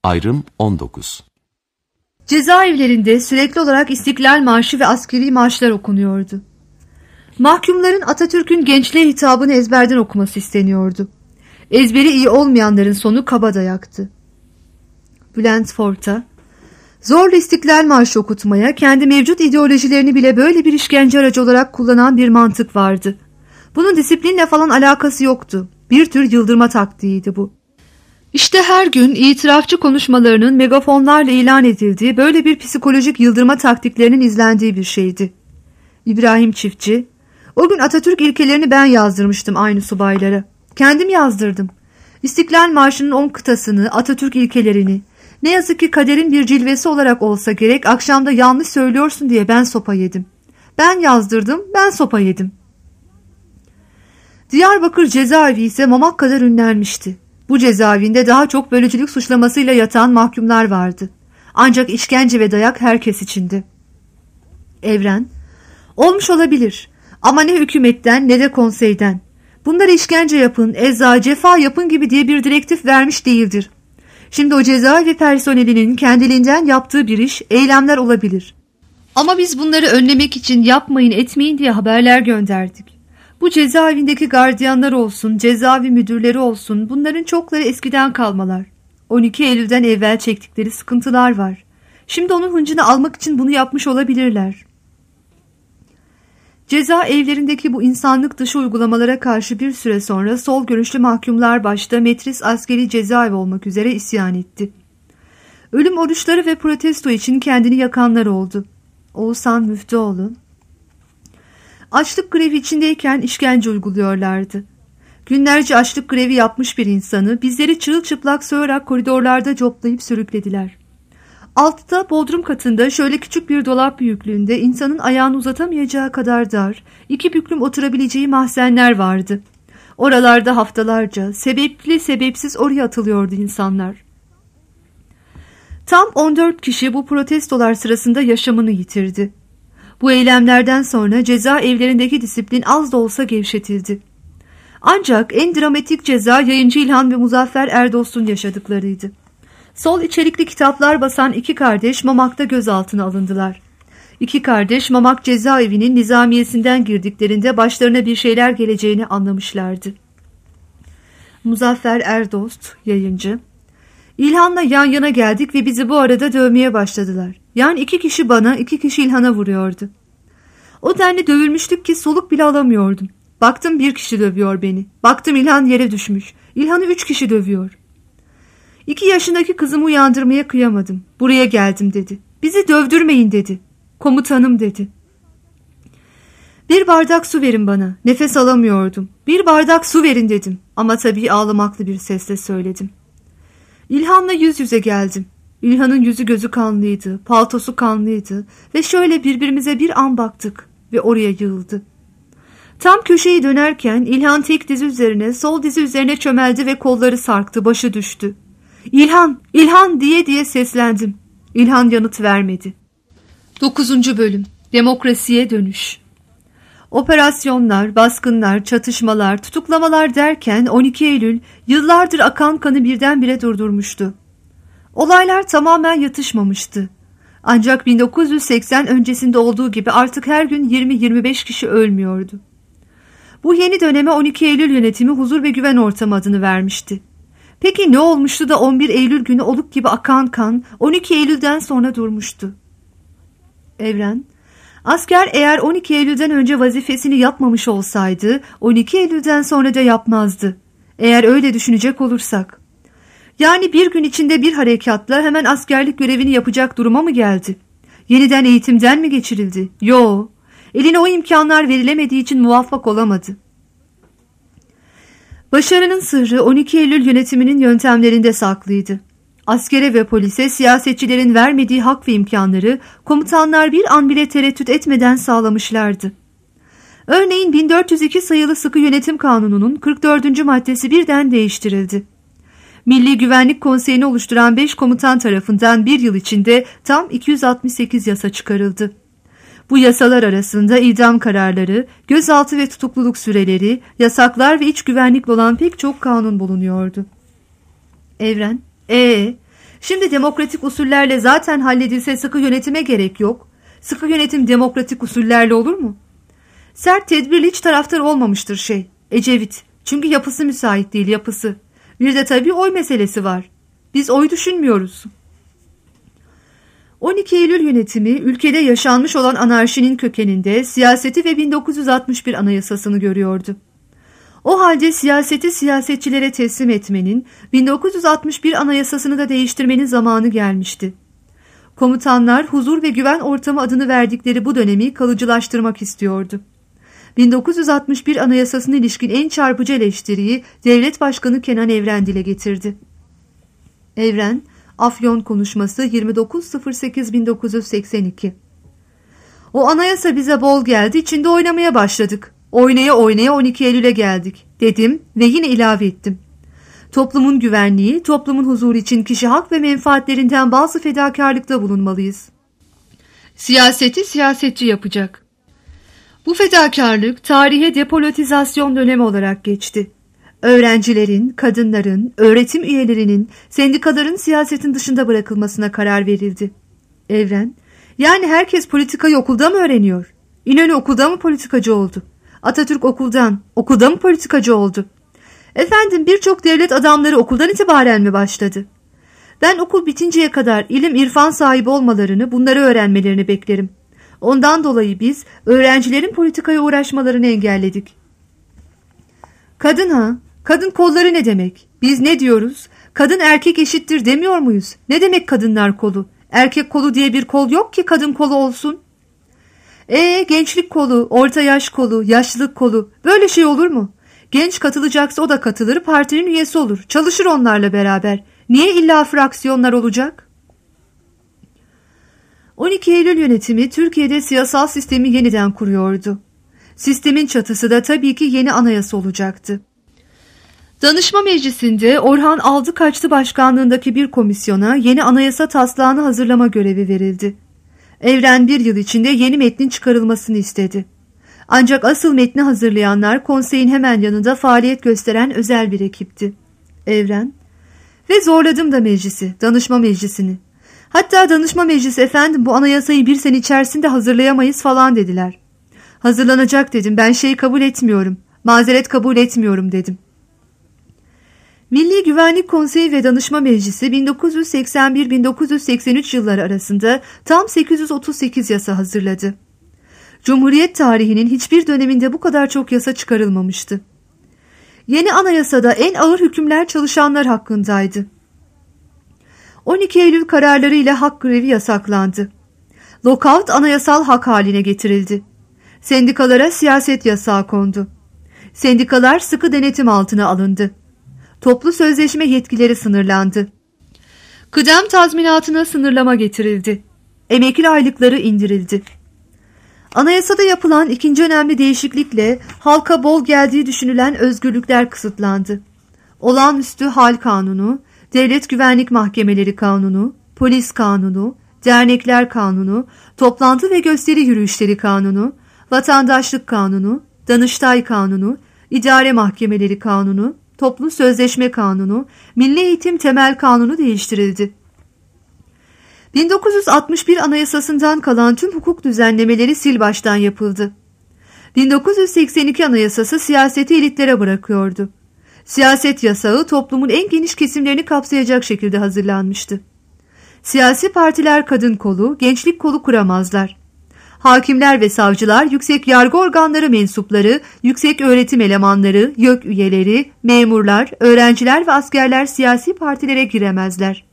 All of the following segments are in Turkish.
Ayrım 19. Cezaevlerinde sürekli olarak İstiklal Marşı ve askeri marşlar okunuyordu. Mahkumların Atatürk'ün gençliğe hitabını ezberden okuması isteniyordu. Ezberi iyi olmayanların sonu kabadayaktı. Bülent Forta, zorla İstiklal Marşı okutmaya, kendi mevcut ideolojilerini bile böyle bir işkence aracı olarak kullanan bir mantık vardı. Bunun disiplinle falan alakası yoktu. Bir tür yıldırma taktiğiydi bu. İşte her gün itirafçı konuşmalarının megafonlarla ilan edildiği böyle bir psikolojik yıldırma taktiklerinin izlendiği bir şeydi. İbrahim Çiftçi, o gün Atatürk ilkelerini ben yazdırmıştım aynı subaylara. Kendim yazdırdım. İstiklal Marşı'nın 10 kıtasını, Atatürk ilkelerini, ne yazık ki kaderin bir cilvesi olarak olsa gerek akşamda yanlış söylüyorsun diye ben sopa yedim. Ben yazdırdım, ben sopa yedim. Diyarbakır cezaevi ise mamak kadar ünlenmişti. Bu cezaevinde daha çok bölücülük suçlamasıyla yatan mahkumlar vardı. Ancak işkence ve dayak herkes içindi. Evren, olmuş olabilir ama ne hükümetten ne de konseyden. Bunları işkence yapın, cefa yapın gibi diye bir direktif vermiş değildir. Şimdi o cezaevi personelinin kendiliğinden yaptığı bir iş, eylemler olabilir. Ama biz bunları önlemek için yapmayın etmeyin diye haberler gönderdik. Bu cezaevindeki gardiyanlar olsun, cezaevi müdürleri olsun, bunların çokları eskiden kalmalar. 12 Eylül'den evvel çektikleri sıkıntılar var. Şimdi onun hıncını almak için bunu yapmış olabilirler. Ceza evlerindeki bu insanlık dışı uygulamalara karşı bir süre sonra sol görüşlü mahkumlar başta Metris askeri cezaevi olmak üzere isyan etti. Ölüm oruçları ve protesto için kendini yakanlar oldu. Oğuzhan Müftüoğlu, açlık grevi içindeyken işkence uyguluyorlardı. Günlerce açlık grevi yapmış bir insanı bizleri çırılçıplak soyarak koridorlarda coplayıp sürüklediler. Altta bodrum katında şöyle küçük bir dolap büyüklüğünde insanın ayağını uzatamayacağı kadar dar, 2 büklüm oturabileceği mahzenler vardı. Oralarda haftalarca sebepli sebepsiz oraya atılıyordu insanlar. Tam 14 kişi bu protestolar sırasında yaşamını yitirdi. Bu eylemlerden sonra cezaevlerindeki disiplin az da olsa gevşetildi. Ancak en dramatik ceza yayıncı İlhan ve Muzaffer Erdost'un yaşadıklarıydı. Sol içerikli kitaplar basan 2 kardeş Mamak'ta gözaltına alındılar. 2 kardeş Mamak cezaevinin nizamiyesinden girdiklerinde başlarına bir şeyler geleceğini anlamışlardı. Muzaffer Erdost, yayıncı, İlhan'la yan yana geldik ve bizi bu arada dövmeye başladılar. Yani 2 kişi bana, 2 kişi İlhan'a vuruyordu. O denli dövülmüştük ki soluk bile alamıyordum. Baktım 1 kişi dövüyor beni. Baktım İlhan yere düşmüş. İlhan'ı 3 kişi dövüyor. 2 yaşındaki kızımı uyandırmaya kıyamadım. Buraya geldim dedi. Bizi dövdürmeyin dedi. Komutanım dedi. 1 bardak su verin bana. Nefes alamıyordum. 1 bardak su verin dedim. Ama tabii ağlamaklı bir sesle söyledim. İlhan'la yüz yüze geldim. İlhan'ın yüzü gözü kanlıydı, paltosu kanlıydı ve şöyle birbirimize bir an baktık ve oraya yığıldı. Tam köşeyi dönerken İlhan tek dizi üzerine, sol dizi üzerine çömeldi ve kolları sarktı, başı düştü. İlhan, İlhan diye diye seslendim. İlhan yanıt vermedi. 9. Bölüm Demokrasiye Dönüş. Operasyonlar, baskınlar, çatışmalar, tutuklamalar derken 12 Eylül yıllardır akan kanı birdenbire durdurmuştu. Olaylar tamamen yatışmamıştı. Ancak 1980 öncesinde olduğu gibi artık her gün 20-25 kişi ölmüyordu. Bu yeni döneme 12 Eylül yönetimi huzur ve güven ortamı adını vermişti. Peki ne olmuştu da 11 Eylül günü oluk gibi akan kan 12 Eylül'den sonra durmuştu? Evren, asker eğer 12 Eylül'den önce vazifesini yapmamış olsaydı 12 Eylül'den sonra da yapmazdı. Eğer öyle düşünecek olursak. Yani bir gün içinde bir harekatla hemen askerlik görevini yapacak duruma mı geldi? Yeniden eğitimden mi geçirildi? Yo, eline o imkanlar verilemediği için muvaffak olamadı. Başarının sırrı 12 Eylül yönetiminin yöntemlerinde saklıydı. Askere ve polise siyasetçilerin vermediği hak ve imkanları komutanlar bir an bile tereddüt etmeden sağlamışlardı. Örneğin 1402 sayılı Sıkı Yönetim Kanunu'nun 44. maddesi birden değiştirildi. Milli Güvenlik Konseyi'ni oluşturan 5 komutan tarafından bir yıl içinde tam 268 yasa çıkarıldı. Bu yasalar arasında idam kararları, gözaltı ve tutukluluk süreleri, yasaklar ve iç güvenlikle olan pek çok kanun bulunuyordu. Evren, Şimdi demokratik usullerle zaten halledilse sıkı yönetime gerek yok. Sıkı yönetim demokratik usullerle olur mu? Sert tedbirli hiç taraftar olmamıştır Ecevit. Çünkü yapısı müsait değil, yapısı. Bir de tabii oy meselesi var. Biz oy düşünmüyoruz. 12 Eylül yönetimi ülkede yaşanmış olan anarşinin kökeninde siyaseti ve 1961 anayasasını görüyordu. O halde siyaseti siyasetçilere teslim etmenin, 1961 anayasasını da değiştirmenin zamanı gelmişti. Komutanlar huzur ve güven ortamı adını verdikleri bu dönemi kalıcılaştırmak istiyordu. 1961 anayasasına ilişkin en çarpıcı eleştiriyi Devlet Başkanı Kenan Evren dile getirdi. Evren, Afyon konuşması 29.08.1982. O anayasa bize bol geldi, içinde oynamaya başladık. Oynaya oynaya 12 Eylül'e geldik dedim ve yine ilave ettim. Toplumun güvenliği, toplumun huzuru için kişi hak ve menfaatlerinden bazı fedakarlıkta bulunmalıyız. Siyaseti siyasetçi yapacak. Bu fedakarlık tarihe depolitizasyon dönemi olarak geçti. Öğrencilerin, kadınların, öğretim üyelerinin, sendikaların siyasetin dışında bırakılmasına karar verildi. Evren, yani herkes politikayı okulda mı öğreniyor? İnönü okulda mı politikacı oldu? Atatürk okulda mı politikacı oldu? Efendim, birçok devlet adamları okuldan itibaren mi başladı? Ben okul bitinceye kadar ilim irfan sahibi olmalarını, bunları öğrenmelerini beklerim. Ondan dolayı biz öğrencilerin politikaya uğraşmalarını engelledik. Kadın kolları ne demek? Biz ne diyoruz? Kadın erkek eşittir demiyor muyuz? Ne demek kadınlar kolu? Erkek kolu diye bir kol yok ki kadın kolu olsun. Gençlik kolu, orta yaş kolu, yaşlılık kolu, böyle şey olur mu? Genç katılacaksa o da katılır, partinin üyesi olur, çalışır onlarla beraber. Niye illa fraksiyonlar olacak? 12 Eylül yönetimi Türkiye'de siyasal sistemi yeniden kuruyordu. Sistemin çatısı da tabii ki yeni anayasa olacaktı. Danışma Meclisi'nde Orhan Aldıkaçlı başkanlığındaki bir komisyona yeni anayasa taslağını hazırlama görevi verildi. Evren bir yıl içinde yeni metnin çıkarılmasını istedi. Ancak asıl metni hazırlayanlar konseyin hemen yanında faaliyet gösteren özel bir ekipti. Evren, ve zorladım da danışma meclisini. Hatta danışma meclisi, efendim bu anayasayı bir sene içerisinde hazırlayamayız falan dediler. Hazırlanacak dedim, ben kabul etmiyorum, mazeret kabul etmiyorum dedim. Milli Güvenlik Konseyi ve Danışma Meclisi 1981-1983 yılları arasında tam 838 yasa hazırladı. Cumhuriyet tarihinin hiçbir döneminde bu kadar çok yasa çıkarılmamıştı. Yeni anayasada en ağır hükümler çalışanlar hakkındaydı. 12 Eylül kararlarıyla hak grevi yasaklandı. Lockout anayasal hak haline getirildi. Sendikalara siyaset yasağı kondu. Sendikalar sıkı denetim altına alındı. Toplu sözleşme yetkileri sınırlandı. Kıdem tazminatına sınırlama getirildi. Emekli aylıkları indirildi. Anayasada yapılan ikinci önemli değişiklikle halka bol geldiği düşünülen özgürlükler kısıtlandı. Olağanüstü hal kanunu, devlet güvenlik mahkemeleri kanunu, polis kanunu, dernekler kanunu, toplantı ve gösteri yürüyüşleri kanunu, vatandaşlık kanunu, Danıştay kanunu, idare mahkemeleri kanunu, toplu sözleşme kanunu, milli eğitim temel kanunu değiştirildi. 1961 Anayasasından kalan tüm hukuk düzenlemeleri sil baştan yapıldı. 1982 Anayasası siyaseti elitlere bırakıyordu. Siyaset yasağı toplumun en geniş kesimlerini kapsayacak şekilde hazırlanmıştı. Siyasi partiler kadın kolu, gençlik kolu kuramazlar. Hakimler ve savcılar, yüksek yargı organları mensupları, yüksek öğretim elemanları, YÖK üyeleri, memurlar, öğrenciler ve askerler siyasi partilere giremezler.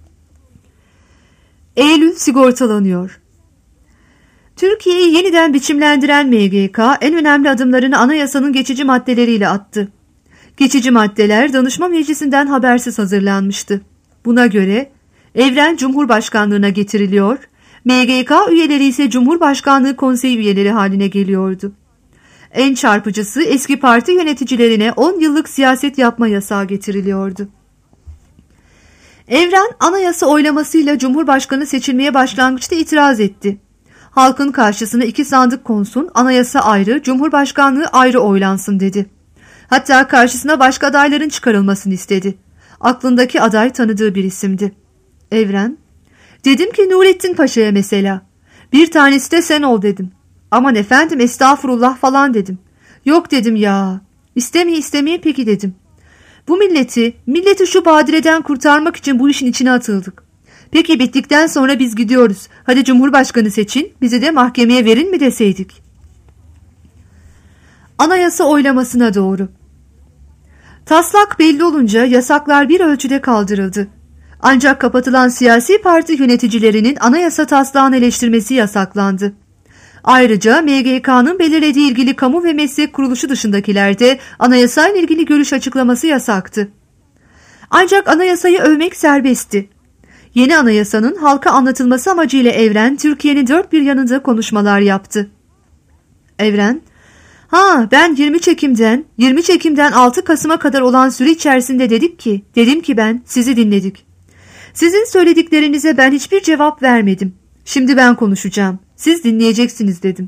Eylül sigortalanıyor. Türkiye'yi yeniden biçimlendiren MGK en önemli adımlarını anayasanın geçici maddeleriyle attı. Geçici maddeler Danışma Meclisi'nden habersiz hazırlanmıştı. Buna göre Evren Cumhurbaşkanlığına getiriliyor, MGK üyeleri ise Cumhurbaşkanlığı Konseyi üyeleri haline geliyordu. En çarpıcısı eski parti yöneticilerine 10 yıllık siyaset yapma yasağı getiriliyordu. Evren anayasa oylamasıyla Cumhurbaşkanı seçilmeye başlangıçta itiraz etti. Halkın karşısına 2 sandık konsun, anayasa ayrı, Cumhurbaşkanlığı ayrı oylansın dedi. Hatta karşısına başka adayların çıkarılmasını istedi. Aklındaki aday tanıdığı bir isimdi. Evren: Dedim ki Nurettin Paşa'ya mesela. Bir tanesi de sen ol dedim. Aman efendim estağfurullah falan dedim. Yok dedim ya. İstemeye peki dedim. Bu milleti şu badireden kurtarmak için bu işin içine atıldık. Peki bittikten sonra biz gidiyoruz. Hadi Cumhurbaşkanı seçin, bizi de mahkemeye verin mi deseydik. Anayasa oylamasına doğru. Taslak belli olunca yasaklar bir ölçüde kaldırıldı. Ancak kapatılan siyasi parti yöneticilerinin anayasa taslağını eleştirmesi yasaklandı. Ayrıca MGK'nın belirlediği ilgili kamu ve meslek kuruluşu dışındakiler de anayasayla ilgili görüş açıklaması yasaktı. Ancak anayasayı övmek serbestti. Yeni anayasanın halka anlatılması amacıyla Evren, Türkiye'nin dört bir yanında konuşmalar yaptı. Evren: Ben 20 Ekim'den 6 Kasım'a kadar olan süre içerisinde dedim ki ben sizi dinledik. Sizin söylediklerinize ben hiçbir cevap vermedim. Şimdi ben konuşacağım. Siz dinleyeceksiniz dedim.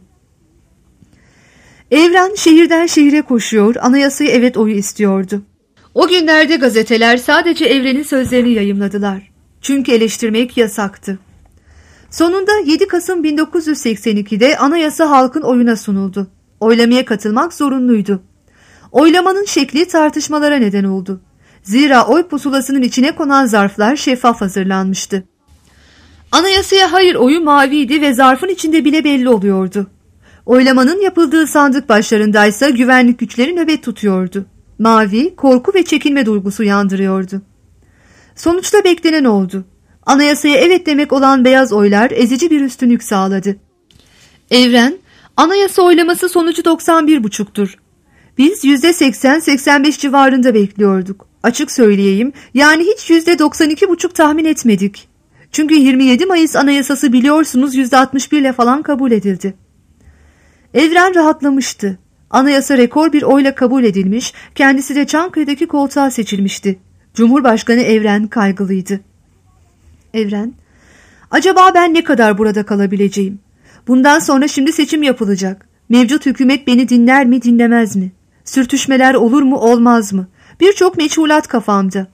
Evren şehirden şehire koşuyor, anayasayı evet oyu istiyordu. O günlerde gazeteler sadece Evren'in sözlerini yayımladılar. Çünkü eleştirmek yasaktı. Sonunda 7 Kasım 1982'de anayasa halkın oyuna sunuldu. Oylamaya katılmak zorunluydu. Oylamanın şekli tartışmalara neden oldu. Zira oy pusulasının içine konan zarflar şeffaf hazırlanmıştı. Anayasaya hayır oyu maviydi ve zarfın içinde bile belli oluyordu. Oylamanın yapıldığı sandık başlarındaysa güvenlik güçleri nöbet tutuyordu. Mavi, korku ve çekinme duygusu yandırıyordu. Sonuçta beklenen oldu. Anayasaya evet demek olan beyaz oylar ezici bir üstünlük sağladı. Evren, anayasa oylaması sonucu 91,5'tur. Biz %80-85 civarında bekliyorduk. Açık söyleyeyim, yani hiç %92,5 tahmin etmedik. Çünkü 27 Mayıs Anayasası biliyorsunuz %61 ile falan kabul edildi. Evren rahatlamıştı. Anayasa rekor bir oyla kabul edilmiş, kendisi de Çankaya'daki koltuğa seçilmişti. Cumhurbaşkanı Evren kaygılıydı. Evren: Acaba ben ne kadar burada kalabileceğim? Bundan sonra şimdi seçim yapılacak. Mevcut hükümet beni dinler mi dinlemez mi? Sürtüşmeler olur mu olmaz mı? Birçok meçhulat kafamda.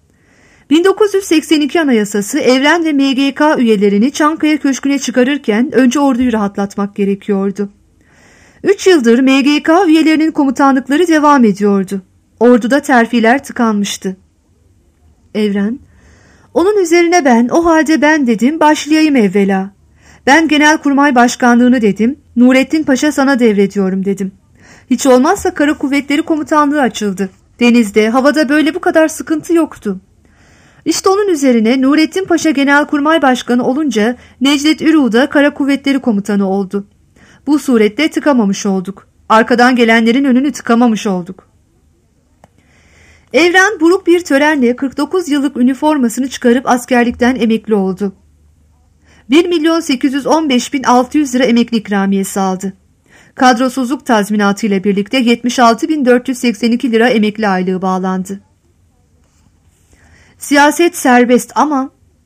1982 Anayasası Evren ve MGK üyelerini Çankaya Köşkü'ne çıkarırken önce orduyu rahatlatmak gerekiyordu. 3 yıldır MGK üyelerinin komutanlıkları devam ediyordu. Orduda terfiler tıkanmıştı. Evren: Onun üzerine ben dedim, başlayayım evvela. Ben Genelkurmay Başkanlığını dedim, Nurettin Paşa sana devrediyorum dedim. Hiç olmazsa Kara Kuvvetleri Komutanlığı açıldı. Denizde, havada böyle bu kadar sıkıntı yoktu. İşte onun üzerine Nurettin Paşa Genelkurmay Başkanı olunca Necdet Ürü da Kara Kuvvetleri Komutanı oldu. Bu surette tıkamamış olduk. Arkadan gelenlerin önünü tıkamamış olduk. Evren buruk bir törenle 49 yıllık üniformasını çıkarıp askerlikten emekli oldu. 1.815.600 lira emekli ikramiyesi aldı. Kadrosuzluk tazminatı ile birlikte 76.482 lira emekli aylığı bağlandı. Siyaset serbest ama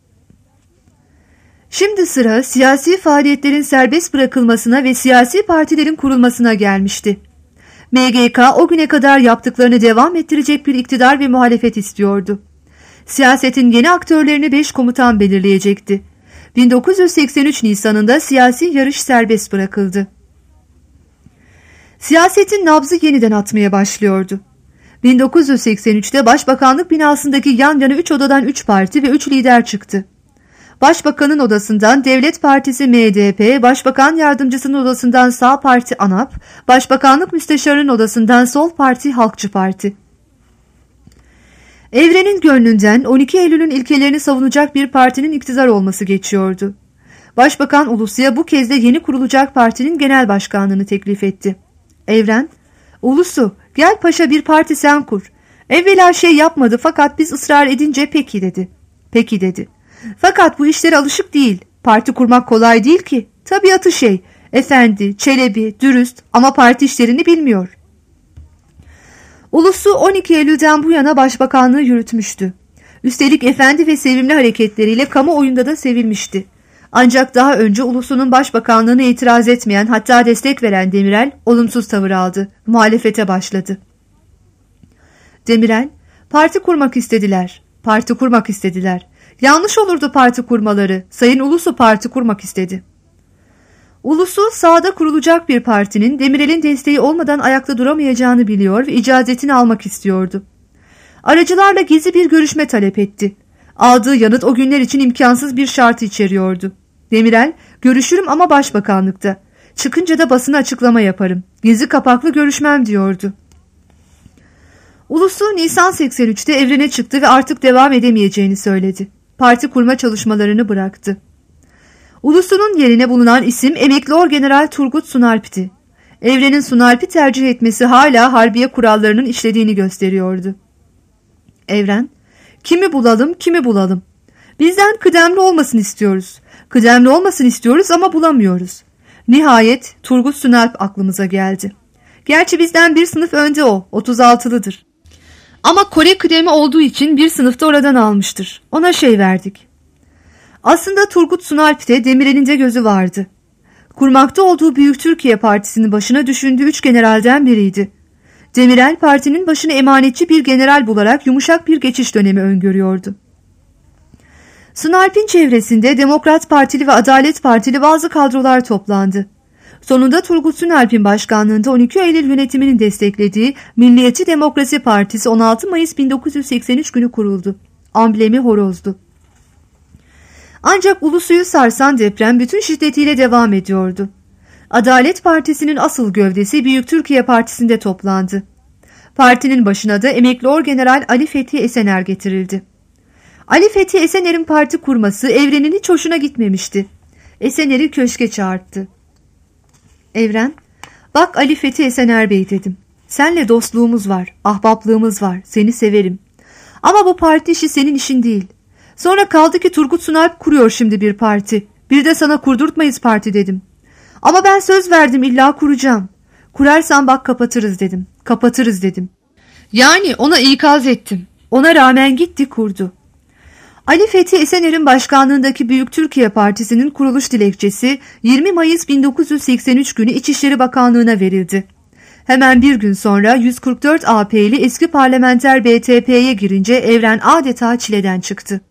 şimdi sıra siyasi faaliyetlerin serbest bırakılmasına ve siyasi partilerin kurulmasına gelmişti. MGK o güne kadar yaptıklarını devam ettirecek bir iktidar ve muhalefet istiyordu. Siyasetin yeni aktörlerini 5 komutan belirleyecekti. 1983 Nisan'ında siyasi yarış serbest bırakıldı. Siyasetin nabzı yeniden atmaya başlıyordu. 1983'te Başbakanlık binasındaki yan yana 3 odadan 3 parti ve 3 lider çıktı. Başbakanın odasından Devlet Partisi MDP, Başbakan Yardımcısının odasından Sağ Parti ANAP, Başbakanlık Müsteşarının odasından Sol Parti Halkçı Parti. Evren'in gönlünden 12 Eylül'ün ilkelerini savunacak bir partinin iktidar olması geçiyordu. Başbakan Ulusu'ya bu kez de yeni kurulacak partinin genel başkanlığını teklif etti. Evren, "Ulusu, gel paşa bir parti sen kur. Evvela yapmadı fakat biz ısrar edince peki dedi. Peki dedi. Fakat bu işlere alışık değil. Parti kurmak kolay değil ki. Tabiatı efendi, çelebi, dürüst ama parti işlerini bilmiyor." Ulusu 12 Eylül'den bu yana başbakanlığı yürütmüştü. Üstelik efendi ve sevimli hareketleriyle kamuoyunda da sevilmişti. Ancak daha önce Ulusu'nun başbakanlığına itiraz etmeyen, hatta destek veren Demirel olumsuz tavır aldı. Muhalefete başladı. Demirel, parti kurmak istediler. Yanlış olurdu parti kurmaları. Sayın Ulusu parti kurmak istedi. Ulusu sağda kurulacak bir partinin Demirel'in desteği olmadan ayakta duramayacağını biliyor ve icazetini almak istiyordu. Aracılarla gizli bir görüşme talep etti. Aldığı yanıt o günler için imkansız bir şartı içeriyordu. Demirel, görüşürüm ama başbakanlıkta. Çıkınca da basına açıklama yaparım. Gizli kapaklı görüşmem diyordu. Ulusu Nisan 83'te evrene çıktı ve artık devam edemeyeceğini söyledi. Parti kurma çalışmalarını bıraktı. Ulusu'nun yerine bulunan isim emekli Orgeneral Turgut Sunalp'ti. Evrenin Sunalp'i tercih etmesi hala harbiye kurallarının işlediğini gösteriyordu. Evren, kimi bulalım? Bizden kıdemli olmasını istiyoruz. Kıdemli olmasını istiyoruz ama bulamıyoruz. Nihayet Turgut Sunalp aklımıza geldi. Gerçi bizden bir sınıf önde o, 36'lıdır. Ama Kore kıdemi olduğu için bir sınıfta oradan almıştır. Ona verdik. Aslında Turgut Sunalp'te Demirel'in de gözü vardı. Kurmakta olduğu Büyük Türkiye Partisi'nin başına düşündüğü 3 generalden biriydi. Demirel partinin başına emanetçi bir general bularak yumuşak bir geçiş dönemi öngörüyordu. Sunalp'in çevresinde Demokrat Partili ve Adalet Partili bazı kadrolar toplandı. Sonunda Turgut Sunalp'in başkanlığında 12 Eylül yönetiminin desteklediği Milliyetçi Demokrasi Partisi 16 Mayıs 1983 günü kuruldu. Amblemi horozdu. Ancak Ulusu'yu sarsan deprem bütün şiddetiyle devam ediyordu. Adalet Partisi'nin asıl gövdesi Büyük Türkiye Partisi'nde toplandı. Partinin başına da emekli Orgeneral Ali Fethi Esener getirildi. Ali Fethi Esener'in parti kurması Evren'in hiç hoşuna gitmemişti. Esener'i köşke çağırttı. Evren, bak Ali Fethi Esener Bey dedim. Senle dostluğumuz var, ahbaplığımız var, seni severim. Ama bu parti işi senin işin değil. Sonra kaldı ki Turgut Sunalp kuruyor şimdi bir parti. Bir de sana kurdurtmayız parti dedim. Ama ben söz verdim illa kuracağım. Kurarsan bak kapatırız dedim. Kapatırız dedim. Yani ona ikaz ettim. Ona rağmen gitti kurdu. Ali Fethi Esener'in başkanlığındaki Büyük Türkiye Partisi'nin kuruluş dilekçesi 20 Mayıs 1983 günü İçişleri Bakanlığı'na verildi. Hemen bir gün sonra 144 AP'li eski parlamenter BTP'ye girince Evren adeta çileden çıktı.